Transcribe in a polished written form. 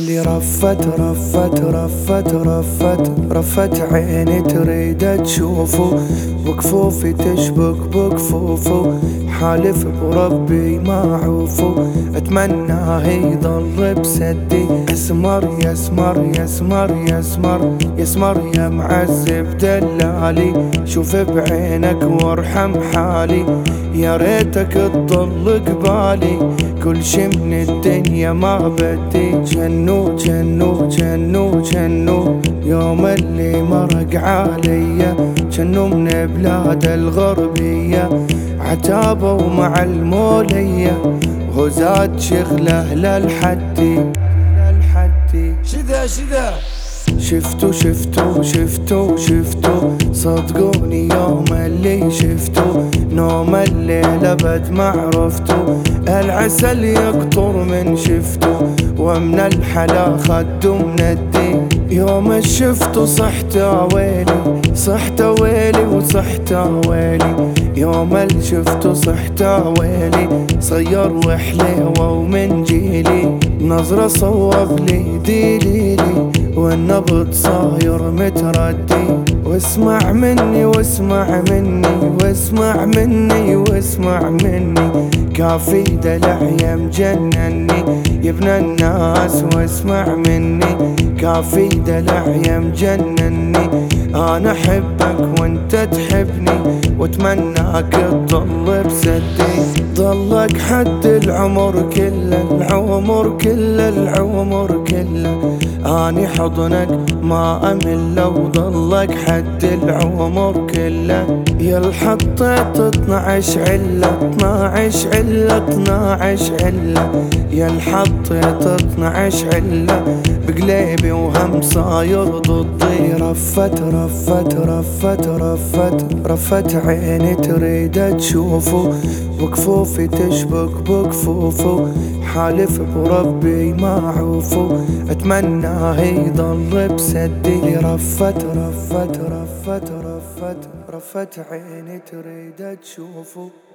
اللي رفت عيني تريد تشوفه، وكفوفي تشبك بكفوفه، حالف بربي ما عوفه، اتمناه يضل بسدي. يسمر يسمر يسمر يسمر يسمر يا معذب دلالي، شوف بعينك وارحم حالي، يا ريتك تضل قبالي، كل شي من الدنيا ما بدي. جنو جنو جنو جنو يوم اللي مرق عليا، جنو من بلاد الغربية، عتابوا مع المولية، وزاد شغله للحدي. شذا شفتو صدقوني يوم اللي شفتو، نوم الليل ابد ما عرفتو، العسل يقطر من شفتو، ومن الحلا خدو من الدين. يوم شفتو صحت ويلي صحت ويلي وصحت ويلي، يوم شفتو صحت ويلي، صير وحليوه ومن جيلي، نظرة صوب لي ديليلي، والنبض صاير متردي. واسمع مني واسمع مني واسمع مني واسمع مني، كافي دلع يا مجنني يا ابن الناس، واسمع مني كافي دلع يا مجنني، انا احبك وانت تحبني، واتمناك تضل بسدي. ضلك حد العمر كله العمر كله العمر كله، اني حضنك ما امل، وضلك حد العمر كله. يا الحطيت 12 علة 12 علة 12 علة، يا الحطيت 12 علة بقليبي وهم صاير ضدي. رفت عيني تريد تشوفه، وكفوفي تشبك بكفوفه، حالف بربي ما عوفه، اتمناه يضل بسدي. رفت عيني تريد تشوفه.